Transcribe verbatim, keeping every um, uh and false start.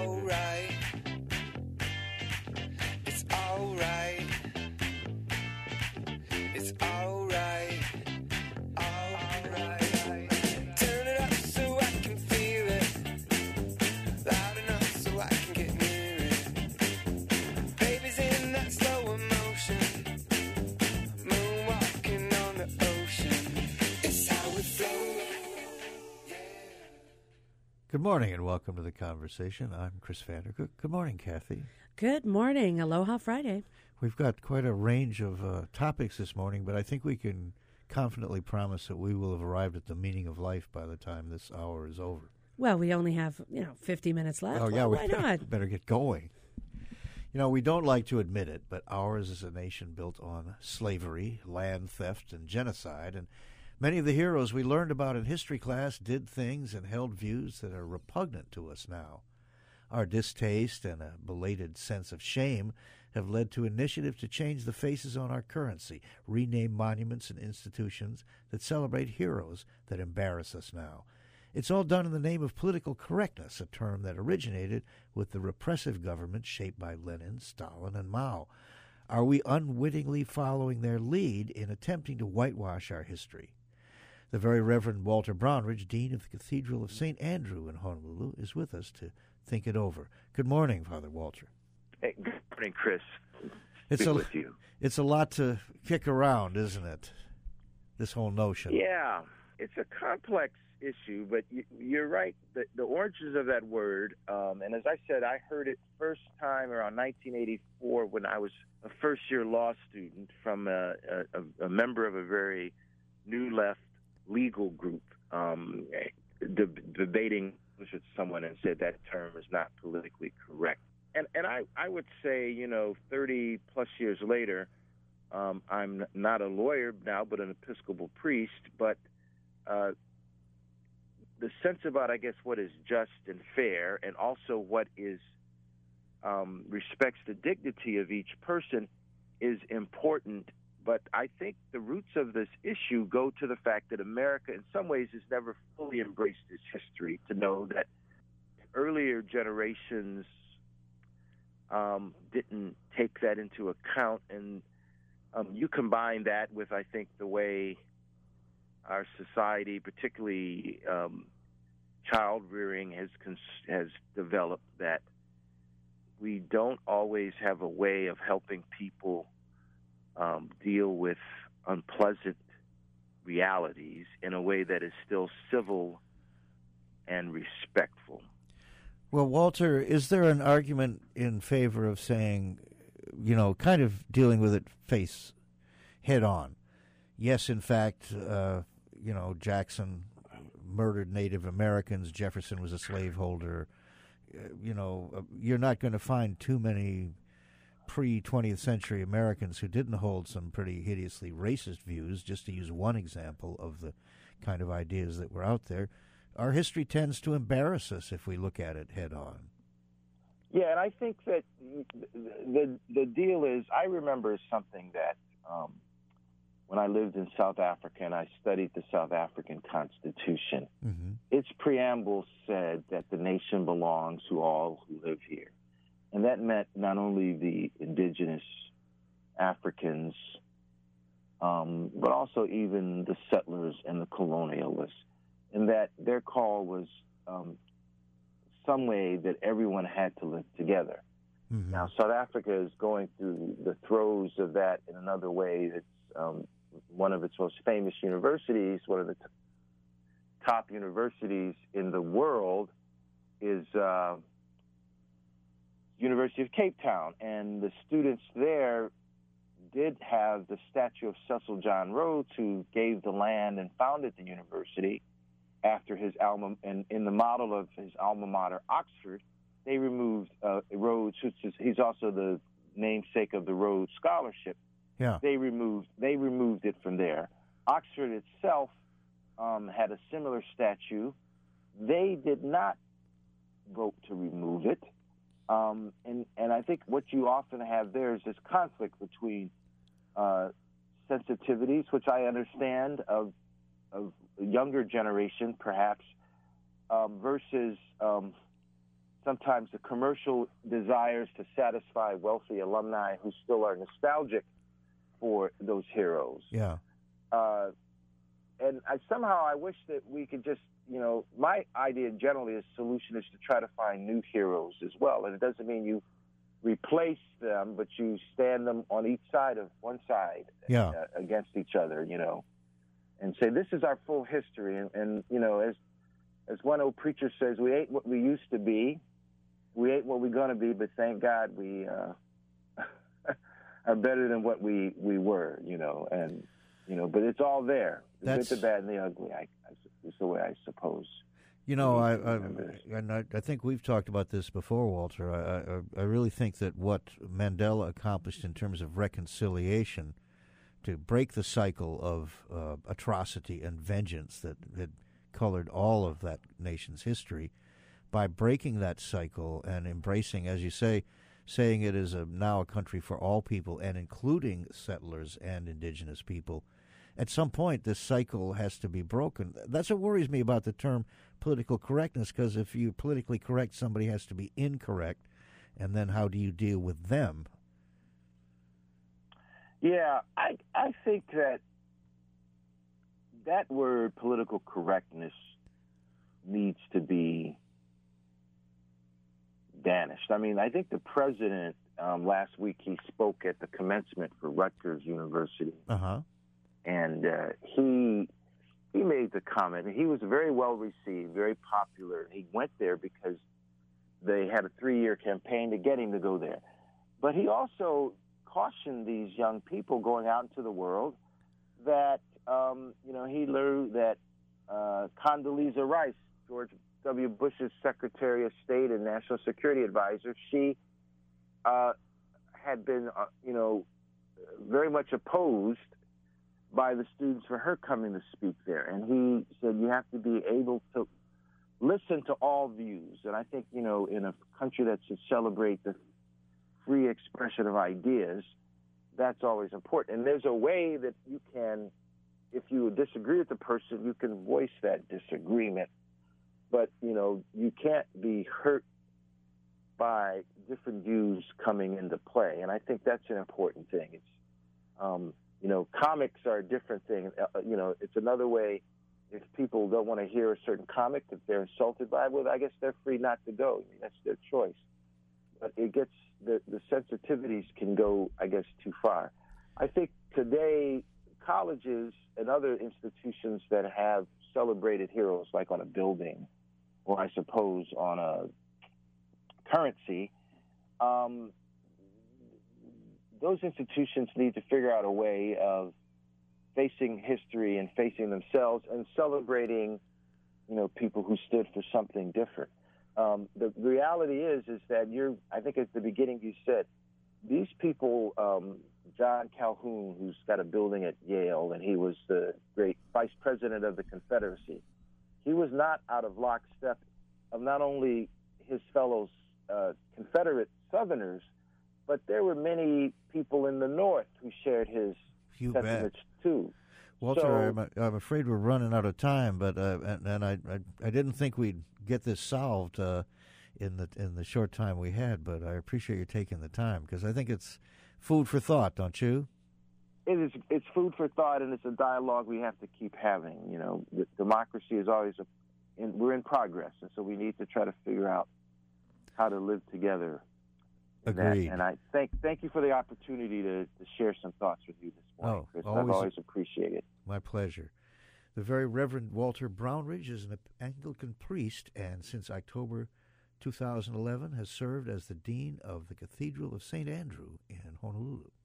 alright. It's alright. It's alright. Alright. Turn it up so I can feel it. Loud enough so I can get near it. Baby's in that slow emotion. Moonwalking on the ocean. It's how we flow. Good morning and welcome to the conversation. I'm Chris Vandercook. Good morning, Kathy. Good morning. Aloha Friday. We've got quite a range of uh, topics this morning, but I think we can confidently promise that we will have arrived at the meaning of life by the time this hour is over. Well, we only have, you know, fifty minutes left. Oh, yeah, well, we why better, not? better get going. You know, we don't like to admit it, but ours is a nation built on slavery, land theft, and genocide, and many of the heroes we learned about in history class did things and held views that are repugnant to us now. Our distaste and a belated sense of shame have led to initiatives to change the faces on our currency, rename monuments and institutions that celebrate heroes that embarrass us now. It's all done in the name of political correctness, a term that originated with the repressive government shaped by Lenin, Stalin, and Mao. Are we unwittingly following their lead in attempting to whitewash our history? The Very Reverend Walter Brownridge, Dean of the Cathedral of Saint Andrew in Honolulu, is with us to think it over. Good morning, Father Walter. Hey, good morning, Chris. It's Speak a, with you. It's a lot to kick around, isn't it? This whole notion. Yeah, it's a complex issue, but you, you're right. The, the origins of that word, um, and as I said, I heard it first time around nineteen eighty-four when I was a first-year law student from a, a, a member of a very new left legal group um, de- debating with someone and said that term is not politically correct. And and I, I would say, you know, thirty plus years later, um, I'm not a lawyer now, but an Episcopal priest. But uh, the sense about, I guess, what is just and fair, and also what is um, respects the dignity of each person, is important. But I think the roots of this issue go to the fact that America, in some ways, has never fully embraced its history, to know that earlier generations um, didn't take that into account. And um, you combine that with, I think, the way our society, particularly um, child rearing, has cons- has developed, that we don't always have a way of helping people Um, deal with unpleasant realities in a way that is still civil and respectful. Well, Walter, is there an argument in favor of saying, you know, kind of dealing with it face head on? Yes, in fact, uh, you know, Jackson murdered Native Americans. Jefferson was a slaveholder. Uh, you know, uh, you're not going to find too many pre-twentieth century Americans who didn't hold some pretty hideously racist views, just to use one example of the kind of ideas that were out there. Our history tends to embarrass us if we look at it head on. Yeah, and I think that the the deal is, I remember something that um, when I lived in South Africa and I studied the South African Constitution, mm-hmm. its preamble said that the nation belongs to all who live here. And that meant not only the indigenous Africans, um, but also even the settlers and the colonialists, and that their call was um, some way that everyone had to live together. Mm-hmm. Now, South Africa is going through the throes of that in another way. It's um, one of its most famous universities, one of the t- top universities in the world is Uh, University of Cape Town, and the students there did have the statue of Cecil John Rhodes, who gave the land and founded the university after his alma, and in the model of his alma mater, Oxford, they removed uh, Rhodes, which is, he's also the namesake of the Rhodes Scholarship. Yeah. They removed they removed it from there. Oxford itself um, had a similar statue. They did not vote to remove it. Um, and, and I think what you often have there is this conflict between uh, sensitivities, which I understand, of, of a younger generation, perhaps, um, versus um, sometimes the commercial desires to satisfy wealthy alumni who still are nostalgic for those heroes. Yeah. Uh, and I, somehow I wish that we could just, you know, my idea generally is solution is to try to find new heroes as well. And it doesn't mean you replace them, but you stand them on each side of one side Yeah. uh, against each other, you know, and say, this is our full history. And, and, you know, as as one old preacher says, we ain't what we used to be. We ain't what we're going to be, but thank God we uh, are better than what we, we were, you know, and, you know, but it's all there. The That's- good, the bad, and the ugly, I, I, is the way I suppose. You know, I, need to I remember this. and I, I think we've talked about this before, Walter. I, I, I really think that what Mandela accomplished in terms of reconciliation, to break the cycle of uh, atrocity and vengeance that had colored all of that nation's history, by breaking that cycle and embracing, as you say, saying it is a, now a country for all people and including settlers and indigenous people, at some point this cycle has to be broken. That's what worries me about the term political correctness, because if you politically correct, somebody has to be incorrect, and then how do you deal with them? Yeah, I I think that that word political correctness needs to be banished. I mean, I think the president um, last week, he spoke at the commencement for Rutgers University, Uh-huh. and uh, he he made the comment. And he was very well received, very popular. He went there because they had a three-year campaign to get him to go there. But he also cautioned these young people going out into the world that, um, you know, he learned that uh, Condoleezza Rice, George W. Bush's Secretary of State and National Security Advisor, she uh, had been, uh, you know, very much opposed by the students for her coming to speak there. And he said you have to be able to listen to all views. And I think, you know, in a country that should celebrate the free expression of ideas, that's always important. And there's a way that you can, if you disagree with the person, you can voice that disagreement. But, you know, you can't be hurt by different views coming into play. And I think that's an important thing. It's, um, you know, comics are a different thing. Uh, you know, it's another way. If people don't want to hear a certain comic, if they're insulted by it, well, I guess they're free not to go. I mean, that's their choice. But it gets, the, the sensitivities can go, I guess, too far. I think today colleges and other institutions that have celebrated heroes, like on a building or I suppose on a currency, um, those institutions need to figure out a way of facing history and facing themselves and celebrating, you know, people who stood for something different. Um, the, the reality is, is that you're, I think at the beginning you said, these people, um, John Calhoun, who's got a building at Yale, and he was the great vice president of the Confederacy, he was not out of lockstep of not only his fellow uh, Confederate Southerners, but there were many people in the North who shared his You sentiments bet. too. Walter, So- I'm, I'm afraid we're running out of time, but uh, and, and I, I I didn't think we'd get this solved uh, in the in the short time we had. But I appreciate you taking the time, because I think it's food for thought, don't you? It is. It's food for thought, and it's a dialogue we have to keep having. You know, the, democracy is always a, in, we're in progress, and so we need to try to figure out how to live together. in that. Agreed. And I thank thank you for the opportunity to, to share some thoughts with you this morning, Oh, Chris. always I've a- always appreciated. My pleasure. The very Reverend Walter Brownridge is an Anglican priest, and since October two thousand eleven has served as the Dean of the Cathedral of Saint Andrew in Honolulu.